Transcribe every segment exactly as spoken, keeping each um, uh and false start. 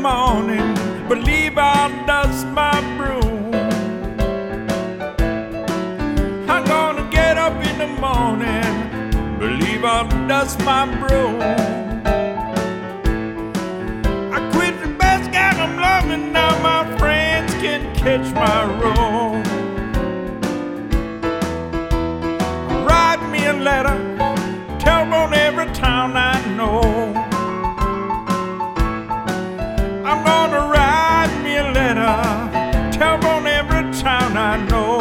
morning, believe I'll dust my broom. I'm gonna get up in the morning, believe I'll dust my broom. I quit the basket I'm loving, now my friends can catch my room. Write me a letter, telephone every town I know. I'm gonna write me a letter, telephone every town I know.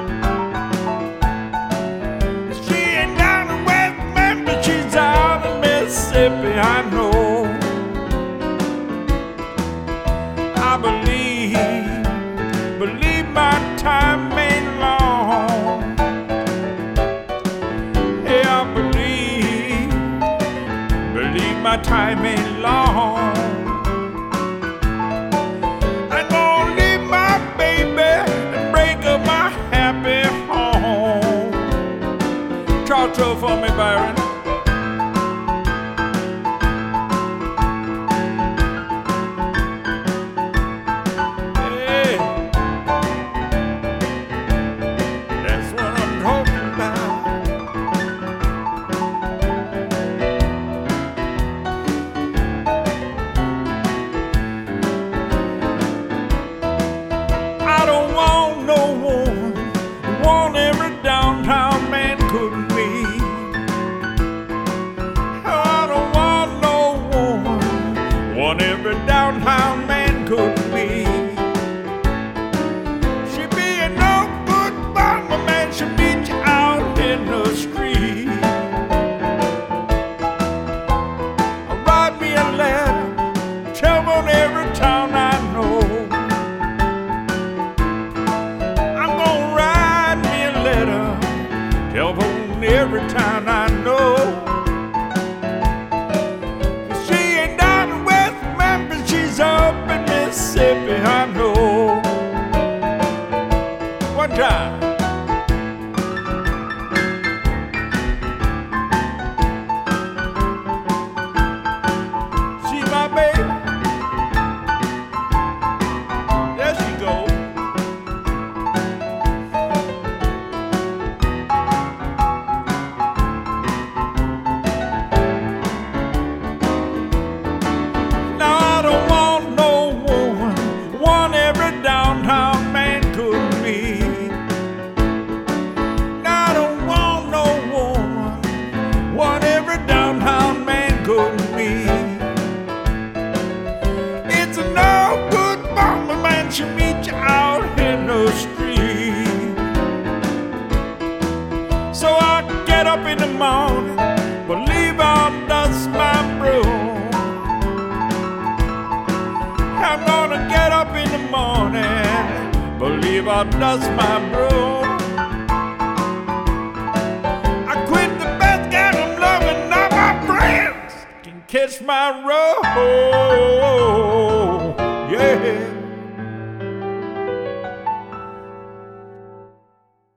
She ain't down in West Memphis, she's out in Mississippi, I know. I believe, believe my time ain't long. Yeah, I believe, believe my time ain't long. I'm gonna leave my baby and break up my happy home. Talk to her for me, Byron. Hey, that's what I'm talking about. I don't want no woman, want every downtown man couldn't be. I don't want no woman, want every downtown man couldn't be. She be a no good bomber man, she meet you out in the street. Write me a letter, telephone every town I know. Telephone every time I know. She ain't down in West Memphis, she's up in Mississippi, I know. One time. She's my baby. There she goes. Downtown man couldn't be. Now I don't want no woman, what every downtown man couldn't be. It's a no good bomber man, she meet you out in the street. So I get up in the morning, believe I'll dust my broom. I'm gonna get up in the morning, believe I'll dust my broom. I quit the basket I'm loving, now my friends can catch my roll. Yeah.